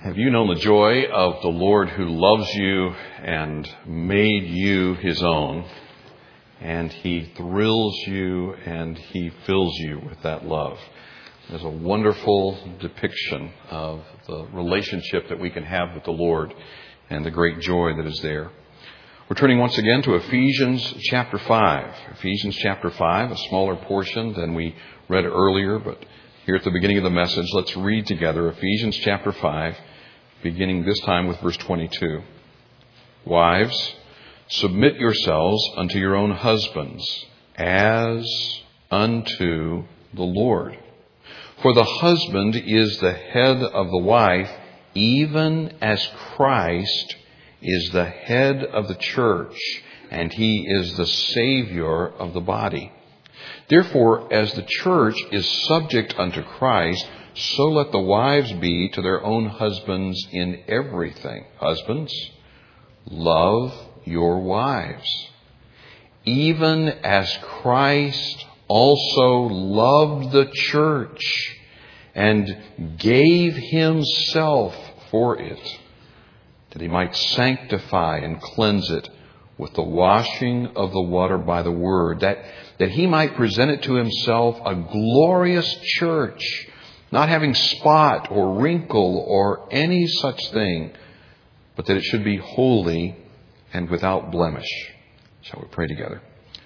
Have you known the joy of the Lord who loves you and made you His own, and He thrills you and He fills you with that love? There's a wonderful depiction of the relationship that we can have with the Lord and the great joy that is there. We're turning once again to Ephesians chapter 5. Ephesians chapter 5, a smaller portion than we read earlier, but here at the beginning of the message, let's read together Ephesians chapter 5, beginning this time with verse 22. Wives, submit yourselves unto your own husbands, as unto the Lord. For the husband is the head of the wife, even as Christ is the head of the church, and He is the Savior of the body. Therefore, as the church is subject unto Christ, so let the wives be to their own husbands in everything. Husbands, love your wives, even as Christ also loved the church and gave Himself for it, that He might sanctify and cleanse it with the washing of the water by the word, that He might present it to Himself a glorious church, not having spot or wrinkle or any such thing, but that it should be holy and without blemish. Shall we pray together?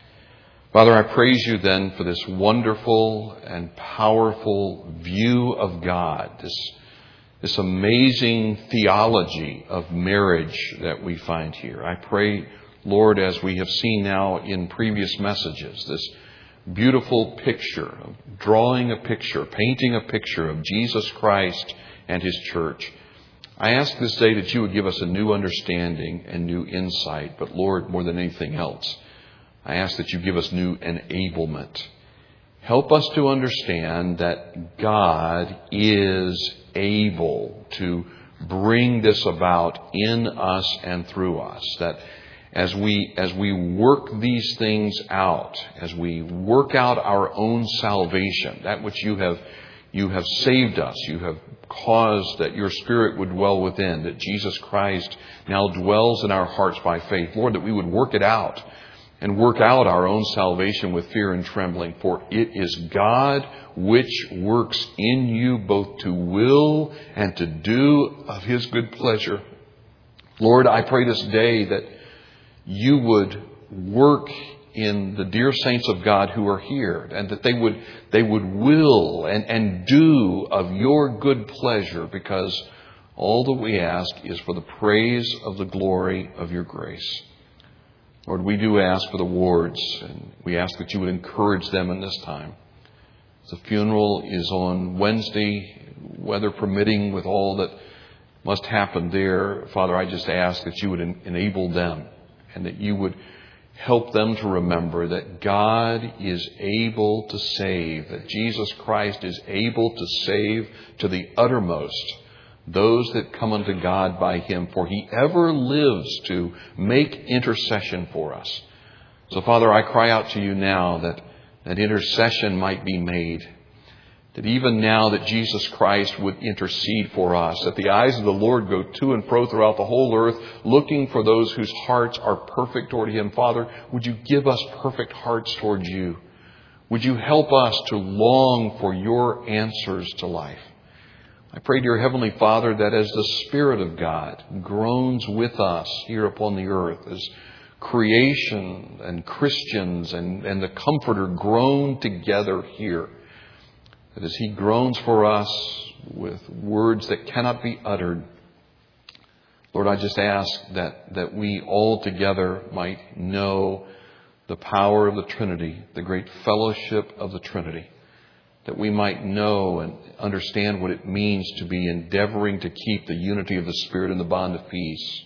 Father, I praise You then for this wonderful and powerful view of God, this amazing theology of marriage that we find here. I pray, Lord, as we have seen now in previous messages, this beautiful picture, drawing a picture, painting a picture of Jesus Christ and His church. I ask this day that You would give us a new understanding and new insight, but Lord, more than anything else, I ask that You give us new enablement. Help us to understand that God is able to bring this about in us and through us. That as we work these things out, as we work out our own salvation, that which You have saved us, You have caused that Your Spirit would dwell within, that Jesus Christ now dwells in our hearts by faith. Lord, that we would work it out and work out our own salvation with fear and trembling. For it is God which works in you both to will and to do of His good pleasure. Lord, I pray this day that You would work in the dear saints of God who are here, and that they would will and do of Your good pleasure, because all that we ask is for the praise of the glory of Your grace. Lord, we do ask for the wards, and we ask that You would encourage them in this time. The funeral is on Wednesday, weather permitting, with all that must happen there. Father, I just ask that You would enable them, and that You would help them to remember that God is able to save, that Jesus Christ is able to save to the uttermost those that come unto God by Him, for He ever lives to make intercession for us. So, Father, I cry out to You now that intercession might be made, that even now that Jesus Christ would intercede for us, that the eyes of the Lord go to and fro throughout the whole earth, looking for those whose hearts are perfect toward Him. Father, would You give us perfect hearts toward You? Would You help us to long for Your answers to life? I pray, dear Heavenly Father, that as the Spirit of God groans with us here upon the earth, as creation and Christians and the Comforter groan together here, that as He groans for us with words that cannot be uttered, Lord, I just ask that we all together might know the power of the Trinity, the great fellowship of the Trinity, that we might know and understand what it means to be endeavoring to keep the unity of the Spirit in the bond of peace.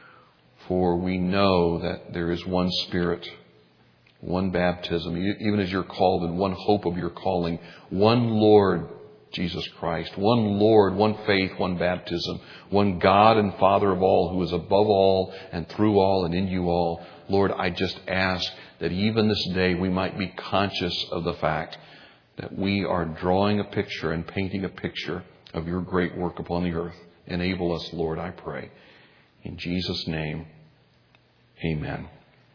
For we know that there is one Spirit, one baptism, even as You're called, and one hope of Your calling, one Lord, Jesus Christ, one Lord, one faith, one baptism, one God and Father of all, who is above all and through all and in you all. Lord, I just ask that even this day we might be conscious of the fact that we are drawing a picture and painting a picture of your great work upon the earth. Enable us, Lord, I pray. In Jesus' name, amen.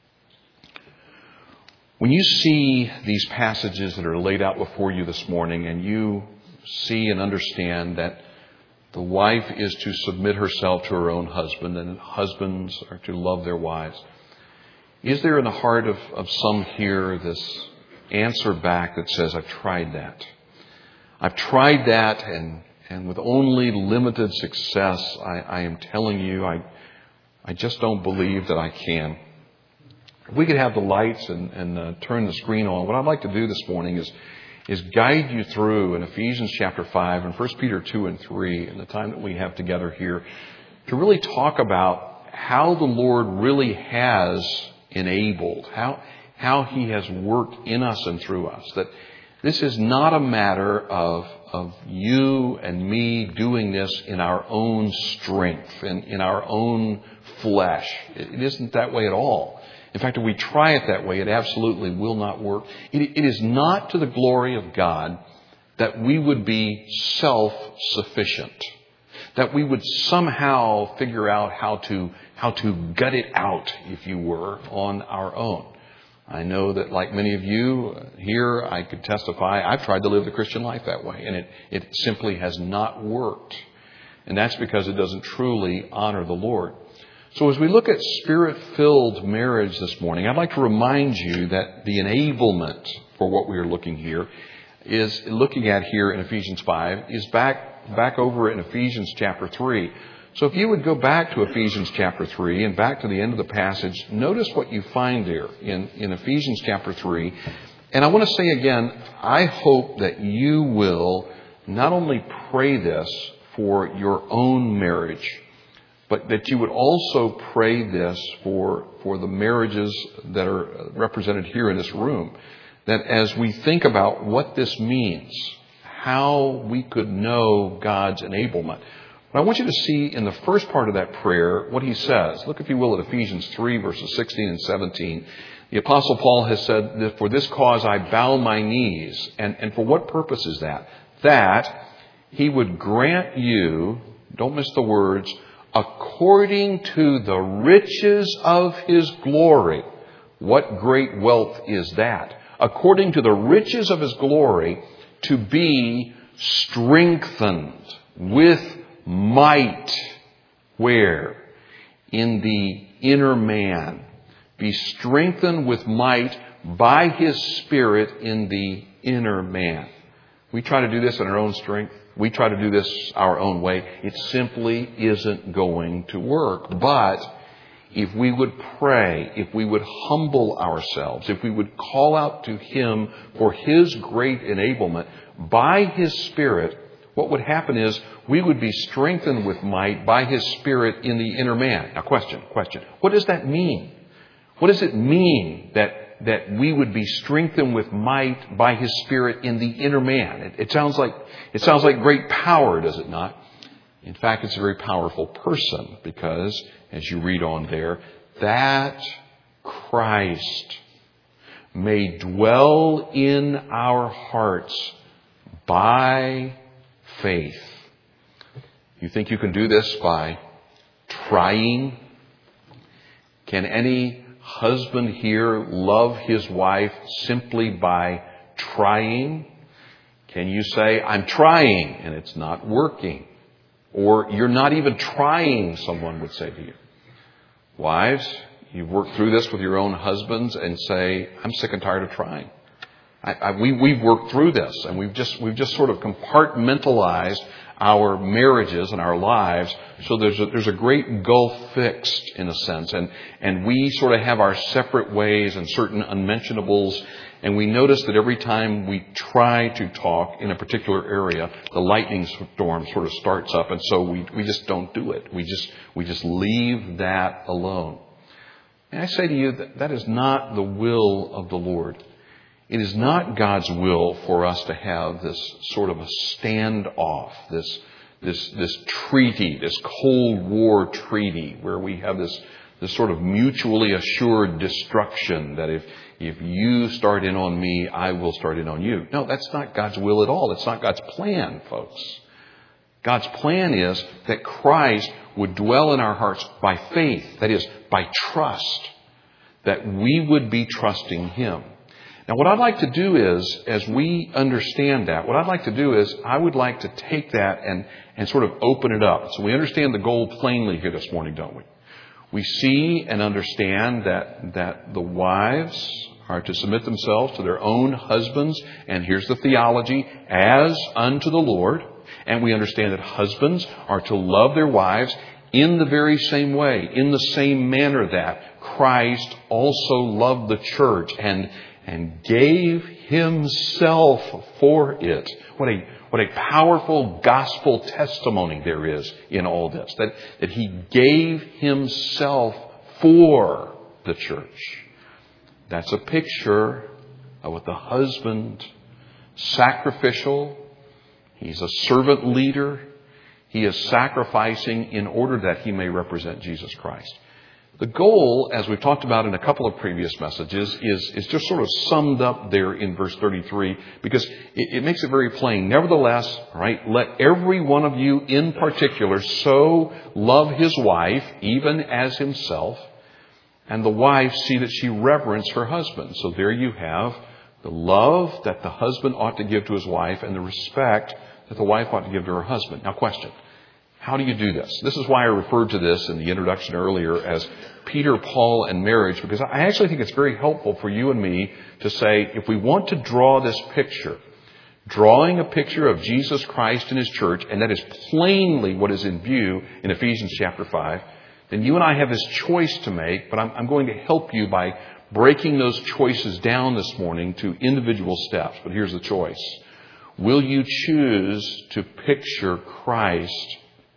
When you see these passages that are laid out before you this morning, and you see and understand that the wife is to submit herself to her own husband, and husbands are to love their wives, is there in the heart of some here this answer back that says, I've tried that. I've tried that, and with only limited success, I am telling you, I just don't believe that I can. If we could have the lights and turn the screen on, what I'd like to do this morning is guide you through in Ephesians chapter 5 and 1 Peter 2 and 3 in the time that we have together here to really talk about how the Lord really has enabled, how He has worked in us and through us. That this is not a matter of you and me doing this in our own strength and in our own flesh. It isn't that way at all. In fact, if we try it that way, it absolutely will not work. It is not to the glory of God that we would be self-sufficient, that we would somehow figure out how to gut it out, if you were, on our own. I know that like many of you here, I could testify, I've tried to live the Christian life that way, and it simply has not worked. And that's because it doesn't truly honor the Lord. So as we look at Spirit-filled marriage this morning, I'd like to remind you that the enablement for what we are looking at here in Ephesians 5 is back over in Ephesians chapter 3. So if you would go back to Ephesians chapter 3 and back to the end of the passage, notice what you find there in Ephesians chapter 3. And I want to say again, I hope that you will not only pray this for your own marriage, but that you would also pray this for the marriages that are represented here in this room. That as we think about what this means, how we could know God's enablement. But I want you to see in the first part of that prayer what he says. Look, if you will, at Ephesians 3, verses 16 and 17. The Apostle Paul has said that for this cause I bow my knees. And for what purpose is that? That he would grant you, don't miss the words, according to the riches of his glory. What great wealth is that? According to the riches of his glory, to be strengthened with might. Where? In the inner man. Be strengthened with might by his Spirit in the inner man. We try to do this in our own strength. We try to do this our own way. It simply isn't going to work. But if we would pray, if we would humble ourselves, if we would call out to Him for His great enablement by His Spirit, what would happen is we would be strengthened with might by His Spirit in the inner man. Now, question. What does that mean? What does it mean that we would be strengthened with might by His Spirit in the inner man? It sounds like great power, does it not? In fact, it's a very powerful person because, as you read on there, that Christ may dwell in our hearts by faith. You think you can do this by trying? Can any husband here love his wife simply by trying? Can you say, I'm trying, and it's not working? Or you're not even trying, someone would say to you. Wives, you've worked through this with your own husbands and say, I'm sick and tired of trying. We've worked through this, and we've just sort of compartmentalized our marriages and our lives. So there's a great gulf fixed in a sense, and we sort of have our separate ways and certain unmentionables. And we notice that every time we try to talk in a particular area, the lightning storm sort of starts up, and so we just don't do it. We just leave that alone. And I say to you that is not the will of the Lord. It is not God's will for us to have this sort of a standoff, this treaty, this Cold War treaty, where we have this sort of mutually assured destruction that if you start in on me, I will start in on you. No, that's not God's will at all. It's not God's plan, folks. God's plan is that Christ would dwell in our hearts by faith, that is, by trust, that we would be trusting Him. Now, what I'd like to do is, as we understand that, what I'd like to do is I would like to take that and sort of open it up. So we understand the goal plainly here this morning, don't we? We see and understand that the wives are to submit themselves to their own husbands, and here's the theology, as unto the Lord. And we understand that husbands are to love their wives in the very same way, in the same manner that Christ also loved the church and gave Himself for it. What a powerful gospel testimony there is in all this. That He gave Himself for the church. That's a picture of what the husband, sacrificial, he's a servant leader. He is sacrificing in order that he may represent Jesus Christ. The goal, as we've talked about in a couple of previous messages, is just sort of summed up there in verse 33 because it makes it very plain. Nevertheless, right, let every one of you in particular so love his wife, even as himself, and the wife see that she reverence her husband. So there you have the love that the husband ought to give to his wife and the respect that the wife ought to give to her husband. Now, question. How do you do this? This is why I referred to this in the introduction earlier as Peter, Paul, and marriage, because I actually think it's very helpful for you and me to say, if we want to draw this picture, drawing a picture of Jesus Christ and His church, and that is plainly what is in view in Ephesians chapter 5, then you and I have this choice to make, but I'm going to help you by breaking those choices down this morning to individual steps. But here's the choice. Will you choose to picture Christ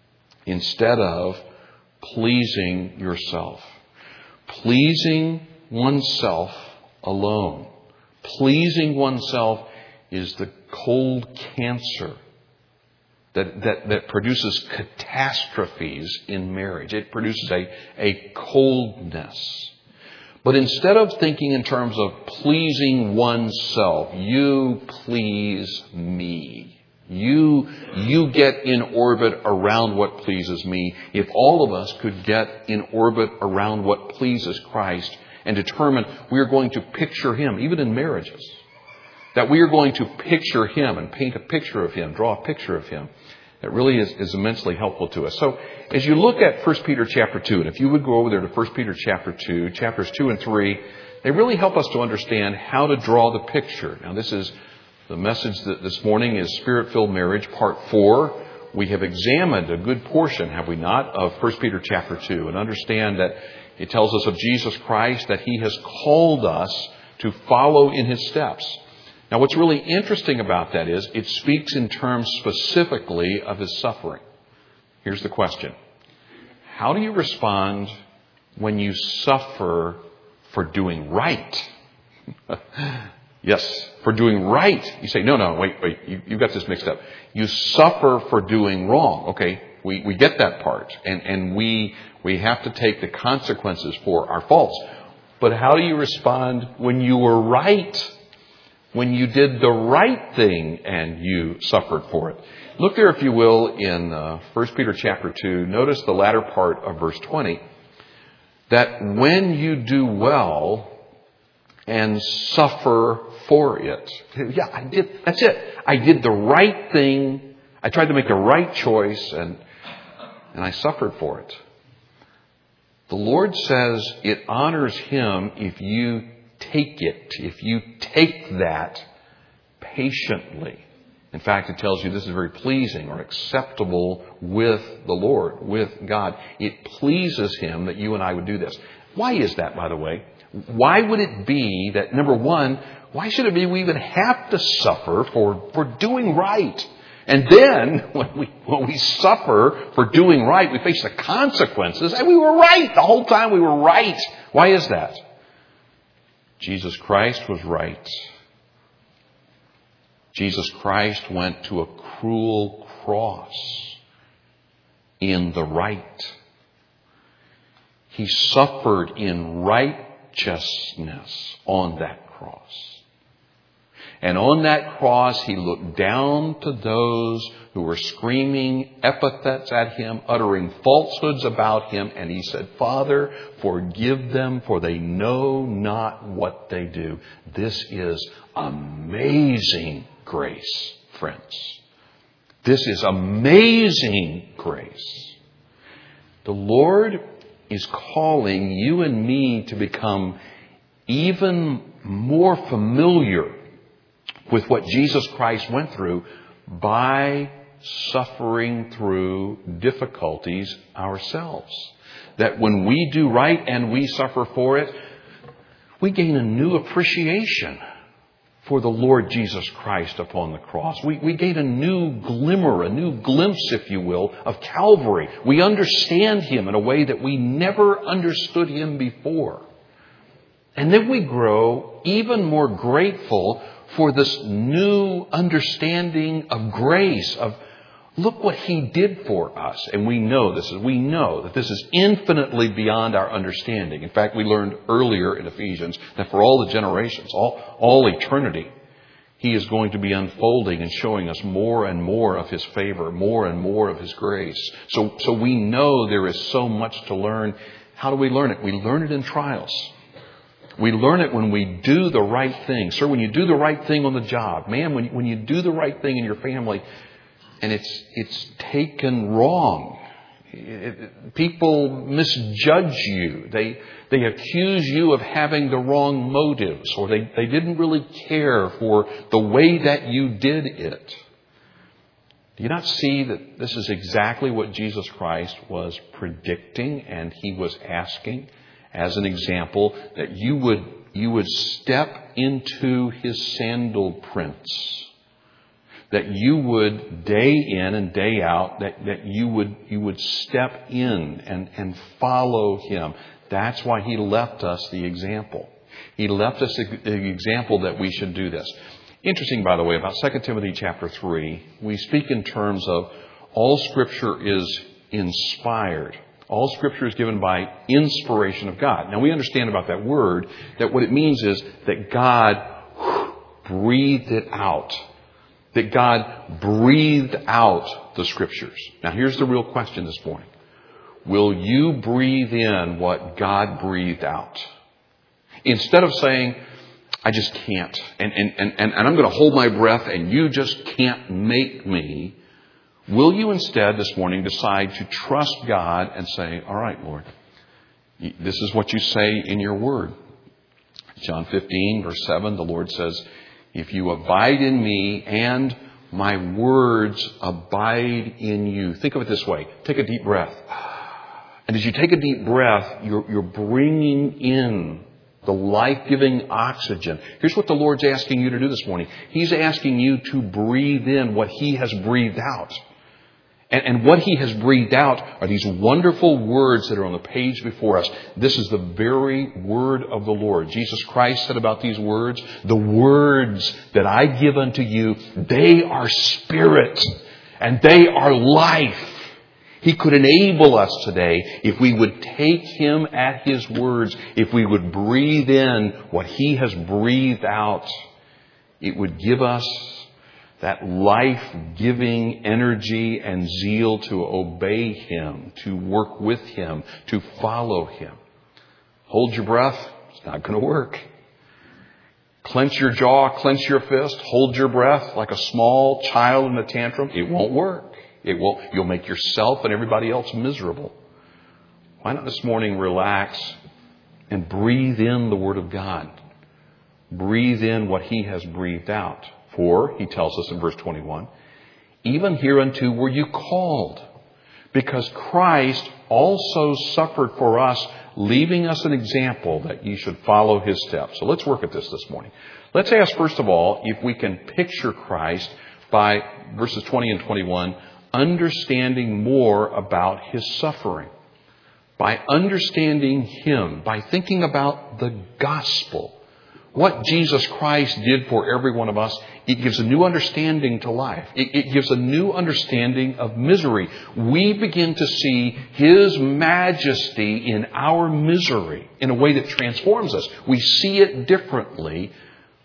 instead of pleasing yourself? Pleasing oneself alone. Pleasing oneself is the cold cancer that produces catastrophes in marriage. It produces a coldness. But instead of thinking in terms of pleasing oneself, you please me. You get in orbit around what pleases me. If all of us could get in orbit around what pleases Christ and determine we are going to picture Him, even in marriages, that we are going to picture Him and paint a picture of Him, draw a picture of Him, that really is immensely helpful to us. So as you look at 1 Peter chapter 2, and if you would go over there to 1 Peter chapter 2, chapters 2 and 3, they really help us to understand how to draw the picture. Now this is the message that this morning is Spirit-Filled Marriage, Part 4. We have examined a good portion, have we not, of 1 Peter chapter 2, and understand that it tells us of Jesus Christ that He has called us to follow in His steps. Now, what's really interesting about that is it speaks in terms specifically of His suffering. Here's the question. How do you respond when you suffer for doing right? Yes, for doing right. You say, no, wait, you've got this mixed up. You suffer for doing wrong. Okay, we get that part. And we have to take the consequences for our faults. But how do you respond when you were right? When you did the right thing and you suffered for it? Look there, if you will, in 1 Peter chapter 2. Notice the latter part of verse 20. That when you do well and suffer for it. Yeah, I did. That's it. I did the right thing. I tried to make the right choice and I suffered for it. The Lord says it honors Him if you take it, if you take that patiently. In fact, it tells you this is very pleasing or acceptable with the Lord, with God. It pleases Him that you and I would do this. Why is that, by the way? Why would it be that, number one, why should it be we even have to suffer for doing right? And then, when we suffer for doing right, we face the consequences, and we were right. The whole time we were right. Why is that? Jesus Christ was right. Jesus Christ went to a cruel cross in the right. He suffered in righteousness on that cross. And on that cross, He looked down to those who were screaming epithets at Him, uttering falsehoods about Him. And He said, Father, forgive them, for they know not what they do. This is amazing grace, friends. This is amazing grace. The Lord is calling you and me to become even more familiar with what Jesus Christ went through by suffering through difficulties ourselves. That when we do right and we suffer for it, we gain a new appreciation for the Lord Jesus Christ upon the cross. We gain a new glimmer, a new glimpse, if you will, of Calvary. We understand Him in a way that we never understood Him before. And then we grow even more grateful for this new understanding of grace, of look what He did for us. And we know that this is infinitely beyond our understanding. In fact, we learned earlier in Ephesians that for all the generations, all eternity, He is going to be unfolding and showing us more and more of His favor, more and more of His grace. So we know there is so much to learn. How do we learn it? We learn it in trials. We learn it when we do the right thing. Sir, when you do the right thing on the job. Man, when you do the right thing in your family and it's taken wrong. People misjudge you. They accuse you of having the wrong motives, or they didn't really care for the way that you did it. Do you not see that this is exactly what Jesus Christ was predicting and He was asking? As an example, that you would step into His sandal prints. That you would day in and day out, that you would step in and follow Him. That's why He left us the example. He left us the example that we should do this. Interesting, by the way, about 2 Timothy chapter 3, we speak in terms of all Scripture is inspired. All Scripture is given by inspiration of God. Now, we understand about that word that what it means is that God breathed it out. That God breathed out the Scriptures. Now, here's the real question this morning. Will you breathe in what God breathed out? Instead of saying, I just can't, and I'm going to hold my breath and you just can't make me, will you instead this morning decide to trust God and say, all right, Lord, this is what you say in your word. John 15, verse 7, the Lord says, if you abide in me and my words abide in you. Think of it this way. Take a deep breath. And as you take a deep breath, you're bringing in the life-giving oxygen. Here's what the Lord's asking you to do this morning. He's asking you to breathe in what He has breathed out. And what He has breathed out are these wonderful words that are on the page before us. This is the very word of the Lord. Jesus Christ said about these words, the words that I give unto you, they are spirit and they are life. He could enable us today if we would take Him at His words, if we would breathe in what He has breathed out. It would give us that life-giving energy and zeal to obey Him, to work with Him, to follow Him. Hold your breath. It's not going to work. Clench your jaw, clench your fist, hold your breath like a small child in a tantrum. It won't work. You'll make yourself and everybody else miserable. Why not this morning relax and breathe in the Word of God? Breathe in what He has breathed out. For, He tells us in verse 21, even hereunto were you called, because Christ also suffered for us, leaving us an example that you should follow His steps. So let's work at this morning. Let's ask, first of all, if we can picture Christ by verses 20 and 21, understanding more about His suffering. By understanding Him, by thinking about the gospel, what Jesus Christ did for every one of us, it gives a new understanding to life. It gives a new understanding of misery. We begin to see His majesty in our misery in a way that transforms us. We see it differently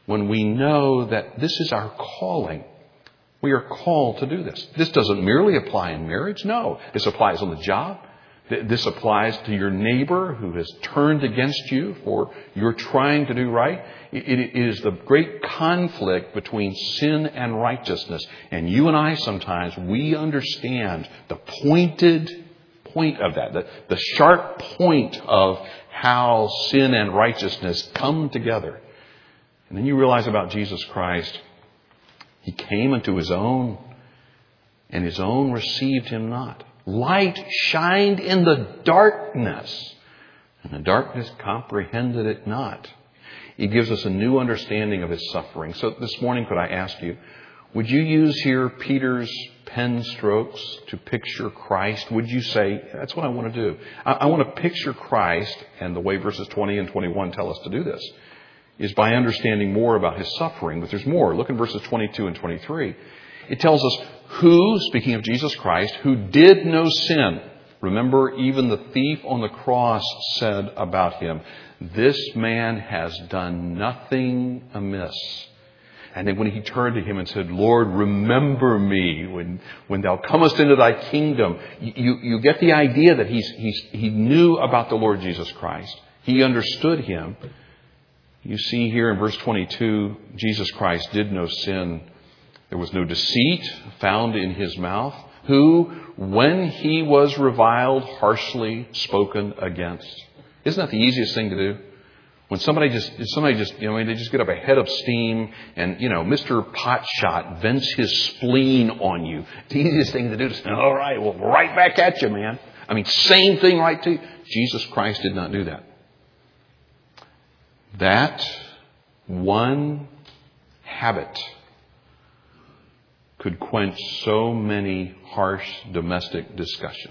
when we know that this is our calling. We are called to do this. This doesn't merely apply in marriage. No, this applies on the job. This applies to your neighbor who has turned against you for you're trying to do right. It is the great conflict between sin and righteousness. And you and I sometimes, we understand the pointed point of that, the sharp point of how sin and righteousness come together. And then you realize about Jesus Christ. He came unto His own, and His own received Him not. Light shined in the darkness, and the darkness comprehended it not. He gives us a new understanding of His suffering. So this morning, could I ask you, would you use here Peter's pen strokes to picture Christ? Would you say, that's what I want to do. I want to picture Christ, and the way verses 20 and 21 tell us to do this is by understanding more about His suffering. But there's more. Look in verses 22 and 23. It tells us who, speaking of Jesus Christ, who did no sin. Remember, even the thief on the cross said about Him, this man has done nothing amiss. And then when He turned to Him and said, Lord, remember me when thou comest into thy kingdom, you get the idea that he knew about the Lord Jesus Christ. He understood Him. You see here in verse 22, Jesus Christ did no sin. There was no deceit found in His mouth. Who, when He was reviled, harshly spoken against. Isn't that the easiest thing to do? When somebody just, they just get up a head of steam and, Mr. Potshot vents his spleen on you. The easiest thing to do is say, all right, well, right back at you, man. Same thing right to you. Jesus Christ did not do that. That one habit could quench so many harsh domestic discussions.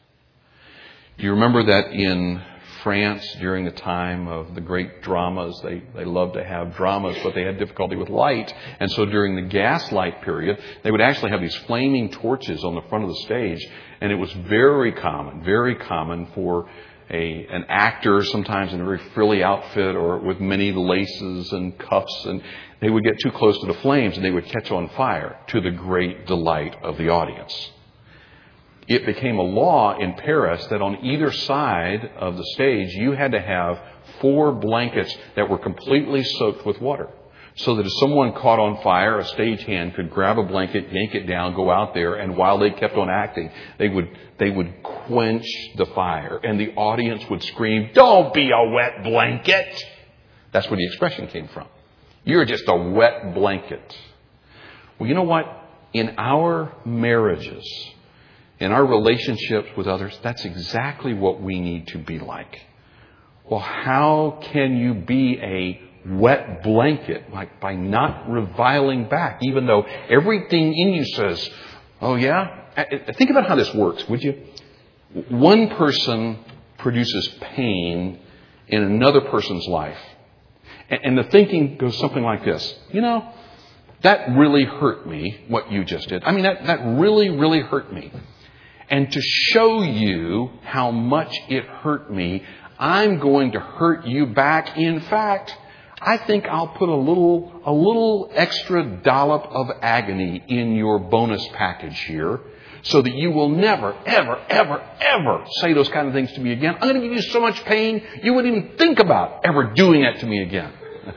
Do you remember that in France during the time of the great dramas, they loved to have dramas, but they had difficulty with light. And so during the gaslight period, they would actually have these flaming torches on the front of the stage. And it was very common for an actor, sometimes in a very frilly outfit or with many laces and cuffs, and they would get too close to the flames and they would catch on fire, to the great delight of the audience. It became a law in Paris that on either side of the stage you had to have 4 blankets that were completely soaked with water. So that if someone caught on fire, a stagehand could grab a blanket, yank it down, go out there, and while they kept on acting, they would quench the fire. And the audience would scream, "Don't be a wet blanket!" That's where the expression came from. You're just a wet blanket. Well, you know what? In our marriages, in our relationships with others, that's exactly what we need to be like. Well, how can you be a wet blanket? Like by not reviling back, even though everything in you says, oh yeah? Think about how this works, would you? One person produces pain in another person's life. And the thinking goes something like this. That really hurt me, what you just did. That really, really hurt me. And to show you how much it hurt me, I'm going to hurt you back. In fact, I think I'll put a little extra dollop of agony in your bonus package here so that you will never, ever, ever, ever say those kind of things to me again. I'm going to give you so much pain, you wouldn't even think about ever doing that to me again.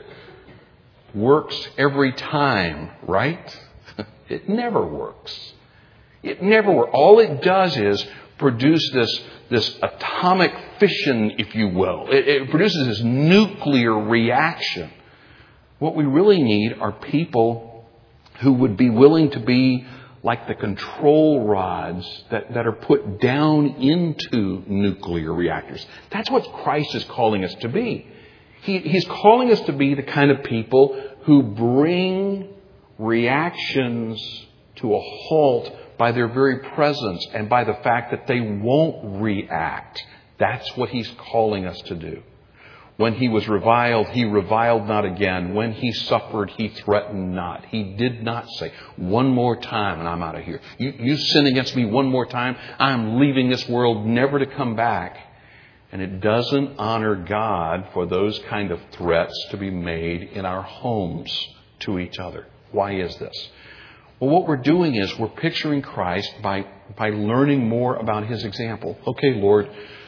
Works every time, right? It never works. It never works. All it does is produce this atomic fission, if you will. It produces this nuclear reaction. What we really need are people who would be willing to be like the control rods that are put down into nuclear reactors. That's what Christ is calling us to be. He's calling us to be the kind of people who bring reactions to a halt by their very presence and by the fact that they won't react. That's what He's calling us to do. When He was reviled, He reviled not again. When He suffered, He threatened not. He did not say, one more time and I'm out of here. You sin against me one more time, I'm leaving this world never to come back. And it doesn't honor God for those kind of threats to be made in our homes to each other. Why is this? Well, what we're doing is we're picturing Christ by learning more about His example. Okay, Lord,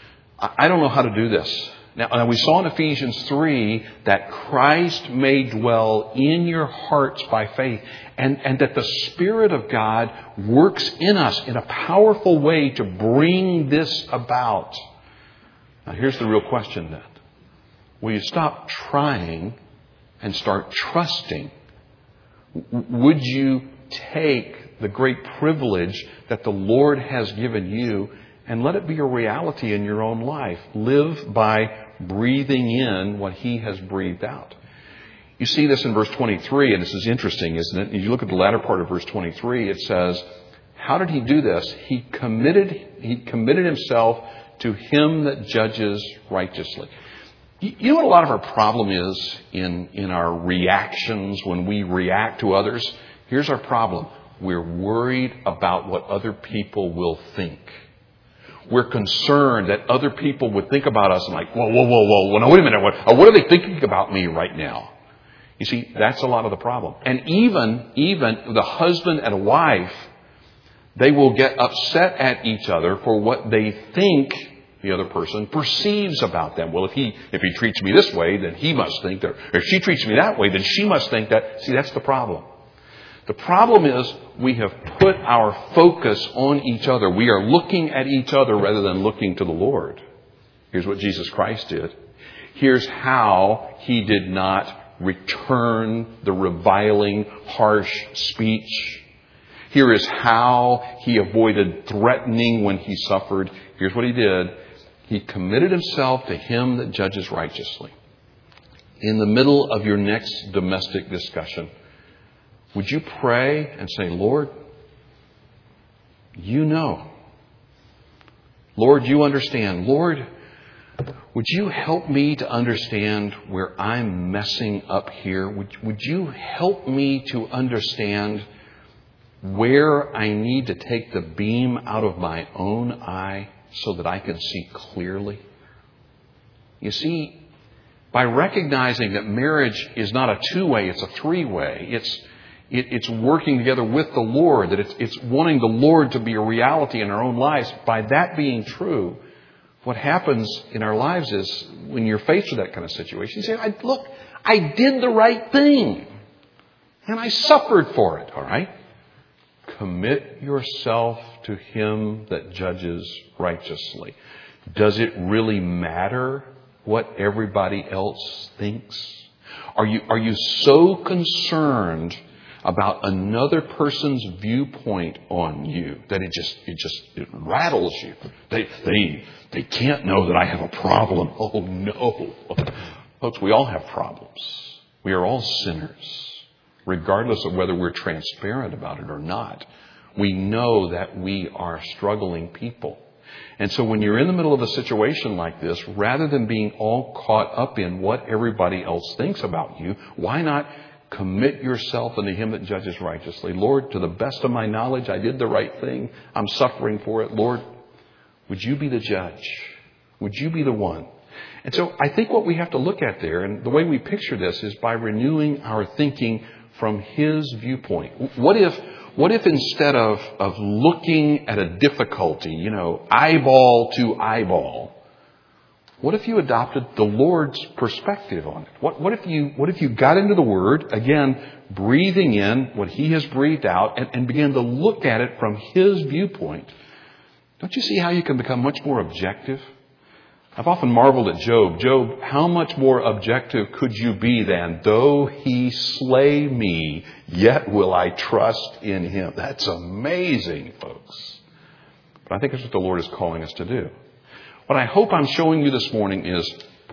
I don't know how to do this. Now, we saw in Ephesians 3 that Christ may dwell in your hearts by faith, and that the Spirit of God works in us in a powerful way to bring this about. Now, here's the real question then. Will you stop trying and start trusting? Would you take the great privilege that the Lord has given you and let it be a reality in your own life? Live by breathing in what He has breathed out. You see this in verse 23, and this is interesting, isn't it? If you look at the latter part of verse 23, it says, how did He do this? He committed Himself to Him that judges righteously. You know what a lot of our problem is in our reactions when we react to others? Here's our problem. We're worried about what other people will think. We're concerned that other people would think about us and like, whoa. Now, wait a minute. What are they thinking about me right now? You see, that's a lot of the problem. And even the husband and a wife, they will get upset at each other for what they think the other person perceives about them. Well, if he treats me this way, then he must think that. Or if she treats me that way, then she must think that. See, that's the problem. The problem is we have put our focus on each other. We are looking at each other rather than looking to the Lord. Here's what Jesus Christ did. Here's how He did not return the reviling, harsh speech. Here is how He avoided threatening when He suffered. Here's what He did. He committed Himself to Him that judges righteously. In the middle of your next domestic discussion, would you pray and say, Lord, you know. Lord, you understand. Lord, would you help me to understand where I'm messing up here? Would you help me to understand where I need to take the beam out of my own eye so that I can see clearly? You see, by recognizing that marriage is not a two-way, it's a three-way. It's working together with the Lord, that it's wanting the Lord to be a reality in our own lives. By that being true, what happens in our lives is when you're faced with that kind of situation, you say, look, I did the right thing and I suffered for it. All right. Commit yourself to Him that judges righteously. Does it really matter what everybody else thinks? Are you so concerned about another person's viewpoint on you that it rattles you? They can't know that I have a problem. Oh no. Folks, we all have problems. We are all sinners, regardless of whether we're transparent about it or not. We know that we are struggling people. And so when you're in the middle of a situation like this, rather than being all caught up in what everybody else thinks about you, why not commit yourself unto Him that judges righteously? Lord, to the best of my knowledge, I did the right thing. I'm suffering for it. Lord, would you be the judge? Would you be the one? And so I think what we have to look at there, and the way we picture this, is by renewing our thinking from His viewpoint. What if instead of looking at a difficulty, eyeball to eyeball, what if you adopted the Lord's perspective on it? What if you got into the Word, again, breathing in what He has breathed out, and began to look at it from His viewpoint? Don't you see how you can become much more objective? I've often marveled at Job. Job, how much more objective could you be than, though He slay me, yet will I trust in Him? That's amazing, folks. But I think that's what the Lord is calling us to do. What I hope I'm showing you this morning is,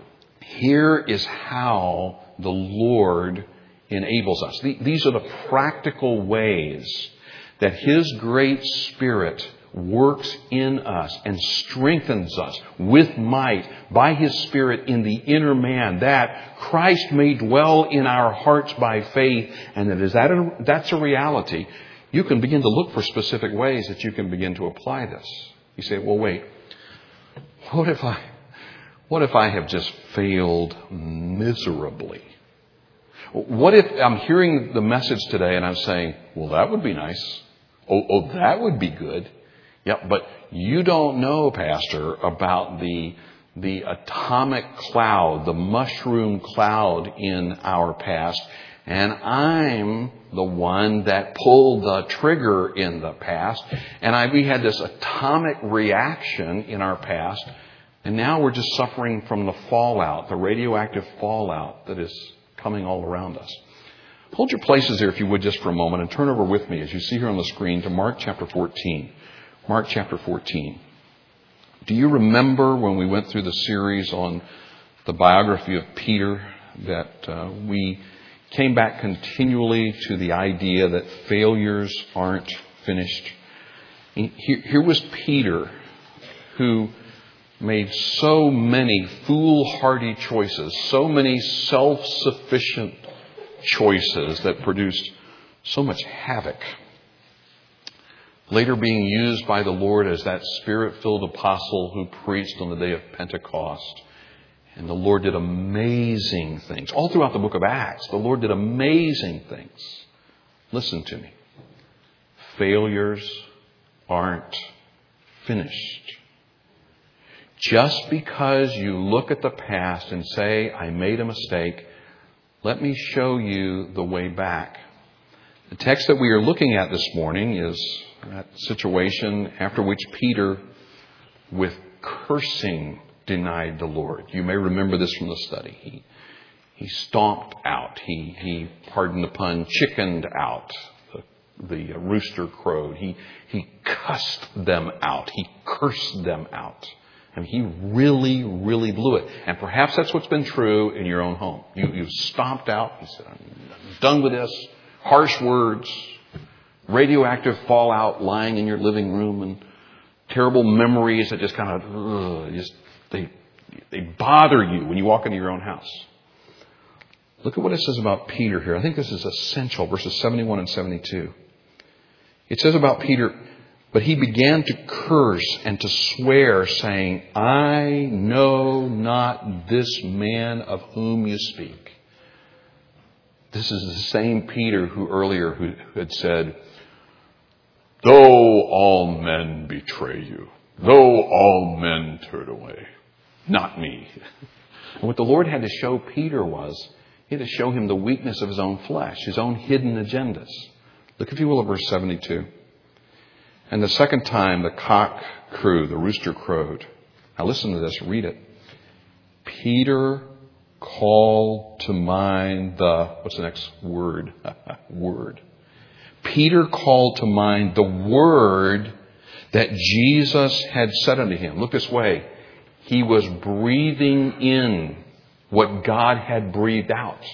here is how the Lord enables us. These are the practical ways that His great Spirit works in us and strengthens us with might by His Spirit in the inner man, that Christ may dwell in our hearts by faith, and that's a reality. You can begin to look for specific ways that you can begin to apply this. You say, well, wait, what if What if I have just failed miserably? What if I'm hearing the message today and I'm saying, well, that would be nice. Oh, that would be good. Yeah, but you don't know, Pastor, about the atomic cloud, the mushroom cloud in our past. And I'm the one that pulled the trigger in the past. And we had this atomic reaction in our past. And now we're just suffering from the fallout, the radioactive fallout that is coming all around us. Hold your places there, if you would, just for a moment, and turn over with me, as you see here on the screen, to Mark chapter 14. Mark chapter 14. Do you remember when we went through the series on the biography of Peter that we came back continually to the idea that failures aren't finished? Here was Peter, who made so many foolhardy choices, so many self-sufficient choices that produced so much havoc. Later being used by the Lord as that Spirit-filled apostle who preached on the day of Pentecost. And the Lord did amazing things. All throughout the book of Acts, the Lord did amazing things. Listen to me. Failures aren't finished. Just because you look at the past and say, I made a mistake, let me show you the way back. The text that we are looking at this morning is that situation after which Peter, with cursing, denied the Lord. You may remember this from the study. He stomped out. He, pardon the pun, chickened out. The rooster crowed. He cussed them out. He cursed them out. I mean, he really, really blew it. And perhaps that's what's been true in your own home. You stomped out. You said, I'm done with this. Harsh words. Radioactive fallout lying in your living room. And terrible memories that just kind of, they bother you when you walk into your own house. Look at what it says about Peter here. I think this is essential. Verses 71 and 72. It says about Peter, but he began to curse and to swear, saying, I know not this man of whom you speak. This is the same Peter who had said, though all men betray you, though all men turn away, not me. And what the Lord had to show Peter was, he had to show him the weakness of his own flesh, his own hidden agendas. Look, if you will, at verse 72. And the second time the cock crew, the rooster crowed. Now listen to this, read it. Peter called to mind what's the next word? Word. Peter called to mind the word that Jesus had said unto him. Look this way. He was breathing in what God had breathed out.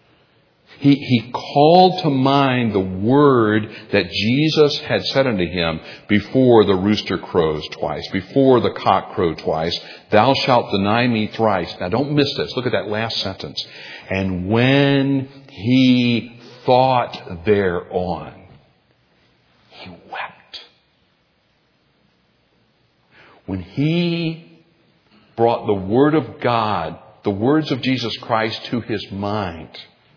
He called to mind the word that Jesus had said unto him before the rooster crows twice, before the cock crowed twice. Thou shalt deny me thrice. Now don't miss this. Look at that last sentence. And when he thought thereon, he wept. When he brought the word of God, the words of Jesus Christ to his mind,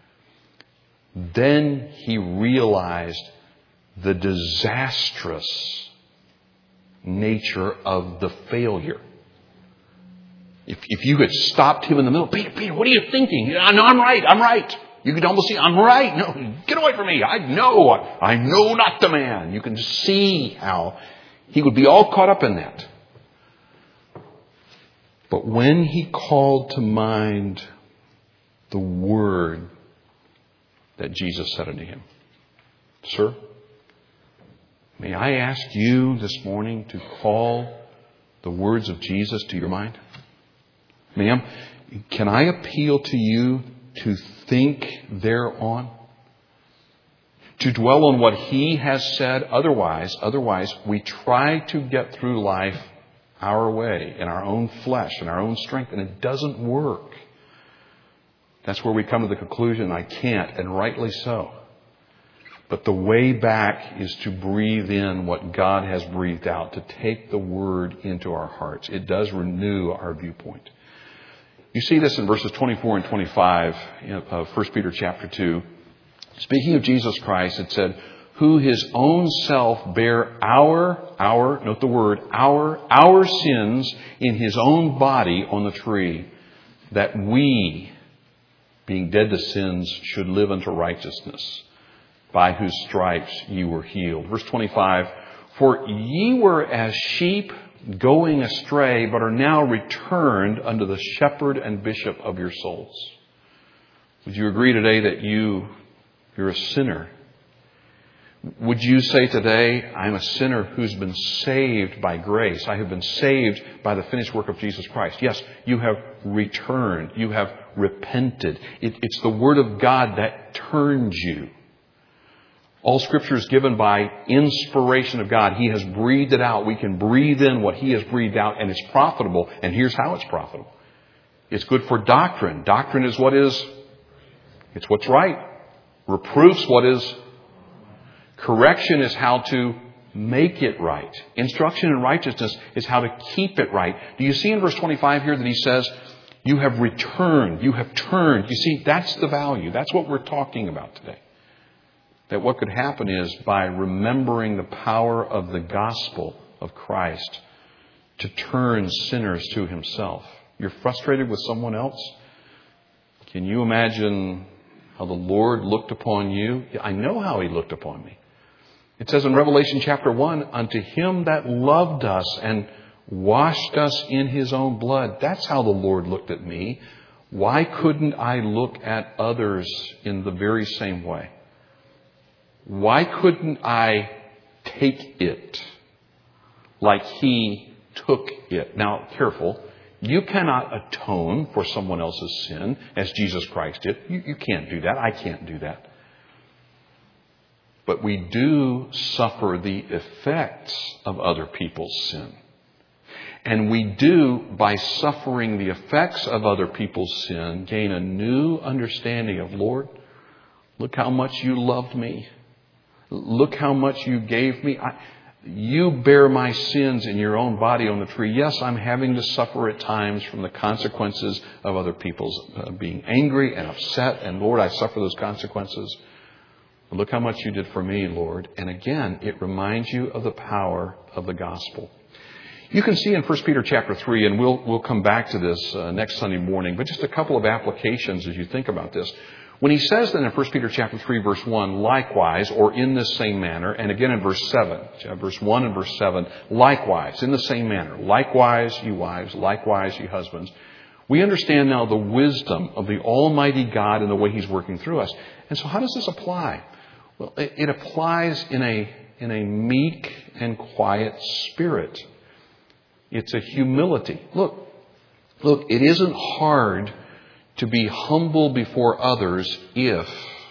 then he realized the disastrous nature of the failure. If you had stopped him in the middle, Peter, what are you thinking? No, I'm right. You could almost see, I'm right. No, get away from me. I know not the man. You can see how he would be all caught up in that. But when he called to mind the word that Jesus said unto him, sir, may I ask you this morning to call the words of Jesus to your mind? Ma'am, can I appeal to you to think thereon? To dwell on what he has said? Otherwise, we try to get through life our way, in our own flesh, in our own strength, and it doesn't work. That's where we come to the conclusion, I can't, and rightly so. But the way back is to breathe in what God has breathed out, to take the word into our hearts. It does renew our viewpoint. You see this in verses 24 and 25 of 1 Peter chapter 2. Speaking of Jesus Christ, it said, who his own self bare note the word, our sins in his own body on the tree, that we, being dead to sins, should live unto righteousness, by whose stripes ye were healed. Verse 25, for ye were as sheep going astray, but are now returned unto the shepherd and bishop of your souls. Would you agree today that you're a sinner? Would you say today, I'm a sinner who's been saved by grace. I have been saved by the finished work of Jesus Christ. Yes, you have returned. You have repented. It's the Word of God that turns you. All Scripture is given by inspiration of God. He has breathed it out. We can breathe in what He has breathed out, and it's profitable. And here's how it's profitable. It's good for doctrine. Doctrine is what is? It's what's right. Reproof's what is? Correction is how to make it right. Instruction in righteousness is how to keep it right. Do you see in verse 25 here that he says, you have returned, you have turned. You see, that's the value. That's what we're talking about today. That what could happen is by remembering the power of the gospel of Christ to turn sinners to Himself. You're frustrated with someone else? Can you imagine how the Lord looked upon you? I know how He looked upon me. It says in Revelation chapter 1, unto Him that loved us and washed us in His own blood. That's how the Lord looked at me. Why couldn't I look at others in the very same way? Why couldn't I take it like He took it? Now, careful. You cannot atone for someone else's sin as Jesus Christ did. You can't do that. I can't do that. But we do suffer the effects of other people's sin. And we do, by suffering the effects of other people's sin, gain a new understanding of, Lord, look how much you loved me. Look how much you gave me. You bear my sins in your own body on the tree. Yes, I'm having to suffer at times from the consequences of other people's being angry and upset. And Lord, I suffer those consequences. But look how much you did for me, Lord. And again, it reminds you of the power of the gospel. You can see in 1 Peter chapter 3, and we'll come back to this next Sunday morning, but just a couple of applications as you think about this. When he says that in 1 Peter chapter 3, verse 1, likewise, or in this same manner, and again in verse 7, verse 1 and verse 7, likewise, in the same manner, likewise, you wives, likewise, you husbands, we understand now the wisdom of the Almighty God and the way He's working through us. And so how does this apply? Well, it applies in a meek and quiet spirit. It's a humility. Look, it isn't hard to be humble before others if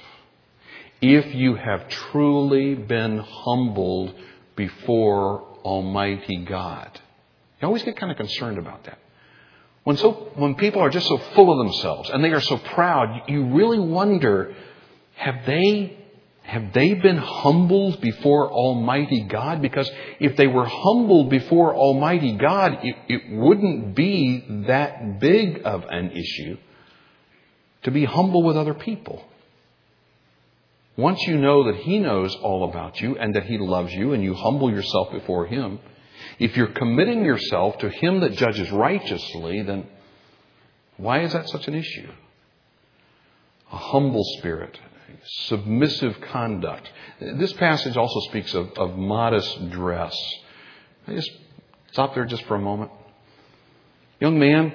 you have truly been humbled before Almighty God. You always get kind of concerned about that. When people are just so full of themselves and they are so proud, you really wonder, have they been humbled before Almighty God? Because if they were humbled before Almighty God, it wouldn't be that big of an issue to be humble with other people. Once you know that He knows all about you and that He loves you and you humble yourself before Him, if you're committing yourself to Him that judges righteously, then why is that such an issue? A humble spirit, submissive conduct. This passage also speaks of modest dress. I just stop there just for a moment. Young man,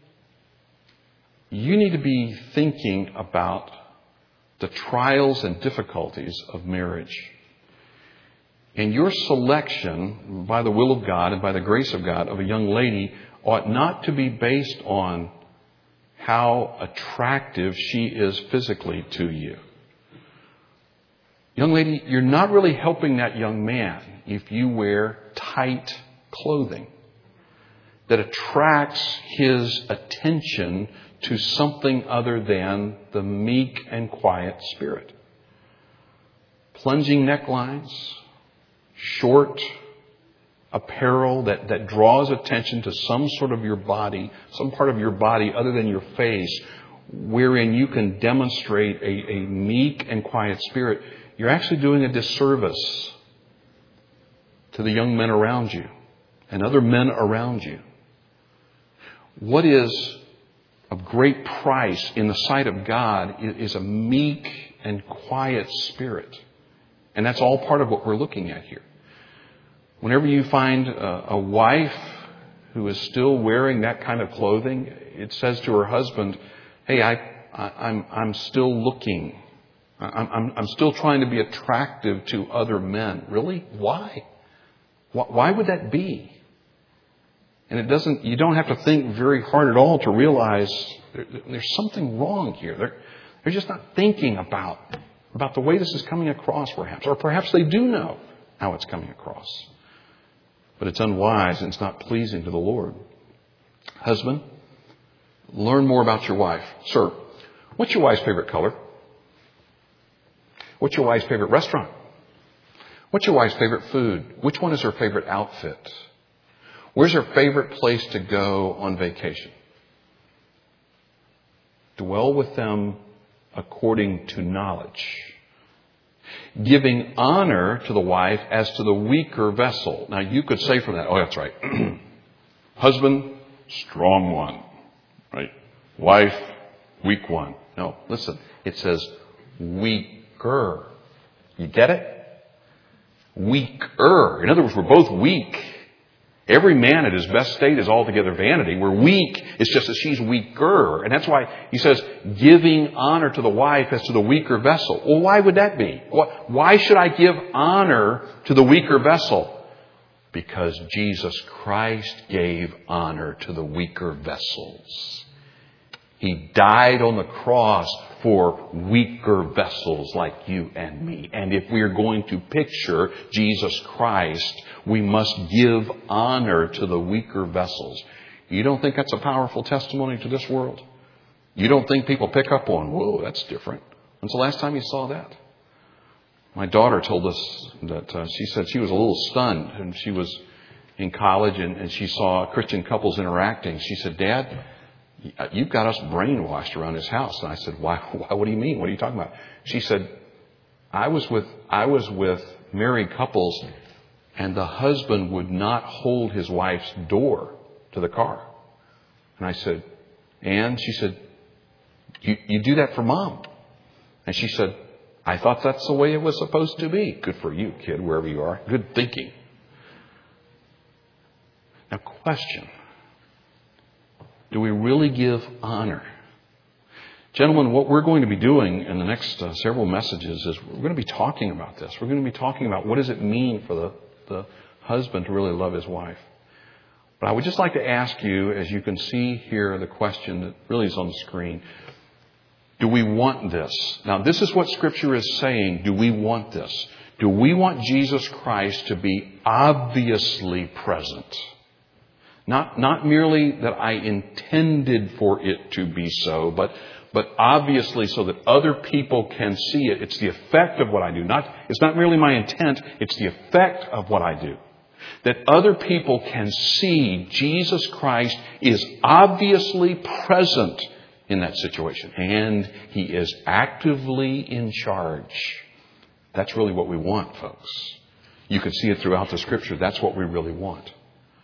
you need to be thinking about the trials and difficulties of marriage. And your selection, by the will of God and by the grace of God, of a young lady ought not to be based on how attractive she is physically to you. Young lady, you're not really helping that young man if you wear tight clothing that attracts his attention to something other than the meek and quiet spirit. Plunging necklines, short, apparel that draws attention to some sort of your body, some part of your body other than your face, wherein you can demonstrate a meek and quiet spirit, you're actually doing a disservice to the young men around you and other men around you. What is of great price in the sight of God is a meek and quiet spirit. And that's all part of what we're looking at here. Whenever you find a wife who is still wearing that kind of clothing, it says to her husband, hey, I'm still looking. I'm still trying to be attractive to other men. Really? Why? Why would that be? And you don't have to think very hard at all to realize there's something wrong here. They're just not thinking about the way this is coming across, perhaps. Or perhaps they do know how it's coming across. But it's unwise and it's not pleasing to the Lord. Husband, learn more about your wife. Sir, what's your wife's favorite color? What's your wife's favorite restaurant? What's your wife's favorite food? Which one is her favorite outfit? Where's her favorite place to go on vacation? Dwell with them according to knowledge. Giving honor to the wife as to the weaker vessel. Now you could say from that, oh, that's right. Husband, strong one. Right? Wife, weak one. No, listen. It says weaker. You get it? Weaker. In other words, we're both weak. Every man at his best state is altogether vanity. We're weak. It's just that she's weaker. And that's why he says, giving honor to the wife as to the weaker vessel. Well, why would that be? Why should I give honor to the weaker vessel? Because Jesus Christ gave honor to the weaker vessels. He died on the cross for weaker vessels like you and me. And if we are going to picture Jesus Christ, we must give honor to the weaker vessels. You don't think that's a powerful testimony to this world? You don't think people pick up on, whoa, that's different. When's the last time you saw that? My daughter told us that she said she was a little stunned and she was in college and she saw Christian couples interacting. She said, Dad, you've got us brainwashed around this house. And I said, why? What do you mean? What are you talking about? She said, I was with married couples and the husband would not hold his wife's door to the car. And I said, and she said, you do that for Mom. And she said, I thought that's the way it was supposed to be. Good for you, kid, wherever you are. Good thinking. Now, question. Do we really give honor? Gentlemen, what we're going to be doing in the next several messages is we're going to be talking about this. We're going to be talking about what does it mean for the husband to really love his wife. But I would just like to ask you, as you can see here, the question that really is on the screen. Do we want this? Now, this is what Scripture is saying. Do we want this? Do we want Jesus Christ to be obviously present? Not merely that I intended for it to be so, but obviously so that other people can see it. It's the effect of what I do. It's not merely my intent, it's the effect of what I do. That other people can see Jesus Christ is obviously present in that situation. And He is actively in charge. That's really what we want, folks. You can see it throughout the Scripture. That's what we really want.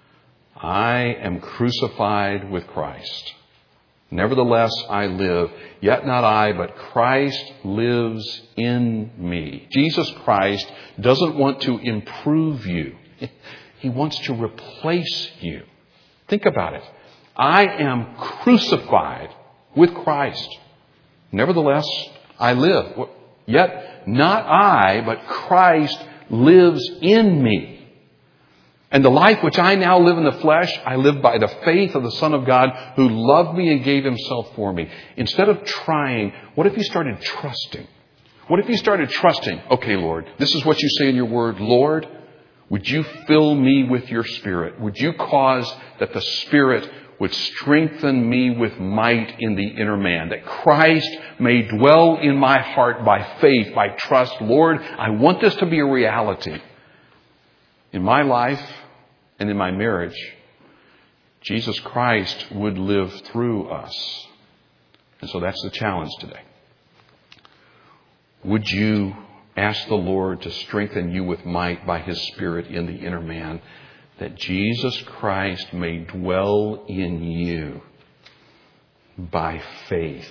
I am crucified with Christ. Nevertheless, I live. Yet not I, but Christ lives in me. Jesus Christ doesn't want to improve you. He wants to replace you. Think about it. I am crucified with Christ. Nevertheless, I live. Yet not I, but Christ lives in me. And the life which I now live in the flesh, I live by the faith of the Son of God who loved me and gave Himself for me. Instead of trying, what if you started trusting? What if you started trusting? Okay, Lord, this is what you say in your word. Lord, would you fill me with your Spirit? Would you cause that the Spirit would strengthen me with might in the inner man? That Christ may dwell in my heart by faith, by trust. Lord, I want this to be a reality in my life and in my marriage, Jesus Christ would live through us. And so that's the challenge today. Would you ask the Lord to strengthen you with might by His Spirit in the inner man, that Jesus Christ may dwell in you by faith?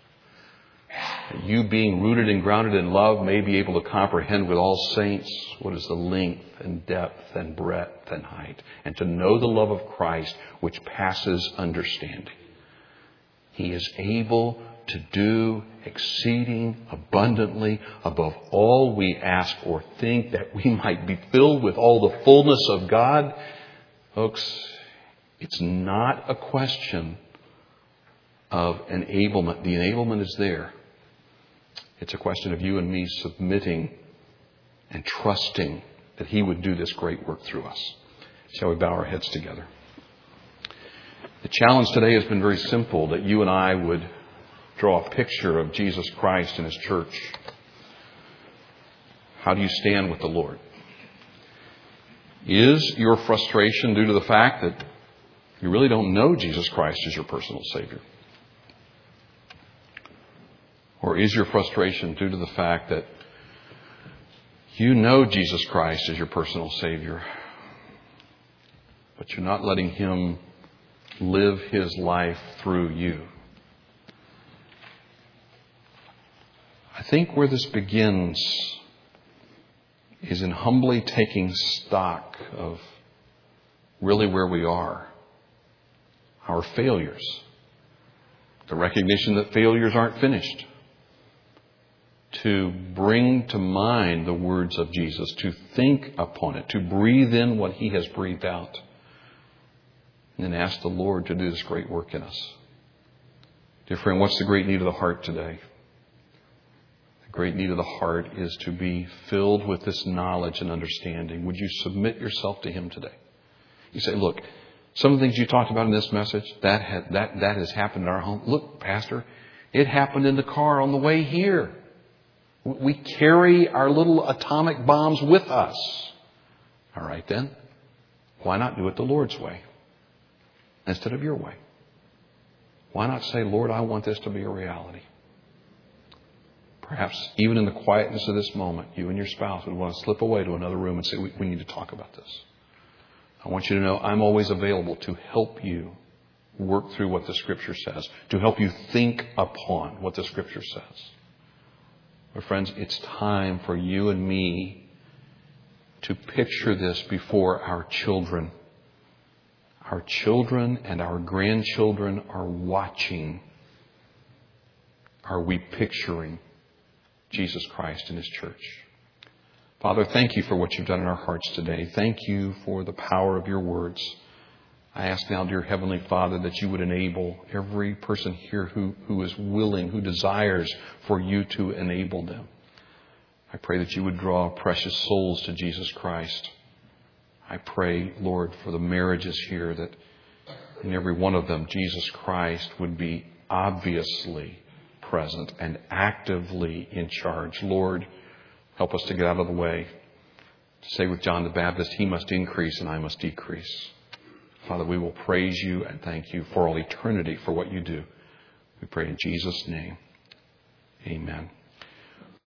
You being rooted and grounded in love may be able to comprehend with all saints what is the length and depth and breadth and height, and to know the love of Christ which passes understanding. He is able to do exceeding abundantly above all we ask or think, that we might be filled with all the fullness of God. Folks, it's not a question of enablement. The enablement is there. It's a question of you and me submitting and trusting that He would do this great work through us. Shall we bow our heads together? The challenge today has been very simple, that you and I would draw a picture of Jesus Christ and His church. How do you stand with the Lord? Is your frustration due to the fact that you really don't know Jesus Christ as your personal Savior? Or is your frustration due to the fact that you know Jesus Christ as your personal Savior, but you're not letting Him live His life through you? I think where this begins is in humbly taking stock of really where we are, our failures, the recognition that failures aren't finished, to bring to mind the words of Jesus, to think upon it, to breathe in what He has breathed out, and then ask the Lord to do this great work in us. Dear friend, what's the great need of the heart today? The great need of the heart is to be filled with this knowledge and understanding. Would you submit yourself to Him today? You say, look, some of the things you talked about in this message, that has happened in our home. Look, Pastor, it happened in the car on the way here. We carry our little atomic bombs with us. All right then. Why not do it the Lord's way instead of your way? Why not say, Lord, I want this to be a reality? Perhaps even in the quietness of this moment, you and your spouse would want to slip away to another room and say, we need to talk about this. I want you to know I'm always available to help you work through what the Scripture says, to help you think upon what the Scripture says. But friends, it's time for you and me to picture this before our children. Our children and our grandchildren are watching. Are we picturing Jesus Christ and His church? Father, thank You for what You've done in our hearts today. Thank You for the power of Your words. I ask now, dear Heavenly Father, that You would enable every person here who is willing, who desires for You to enable them. I pray that You would draw precious souls to Jesus Christ. I pray, Lord, for the marriages here, that in every one of them, Jesus Christ would be obviously present and actively in charge. Lord, help us to get out of the way. To say with John the Baptist, He must increase and I must decrease. Father, we will praise You and thank You for all eternity for what You do. We pray in Jesus' name. Amen.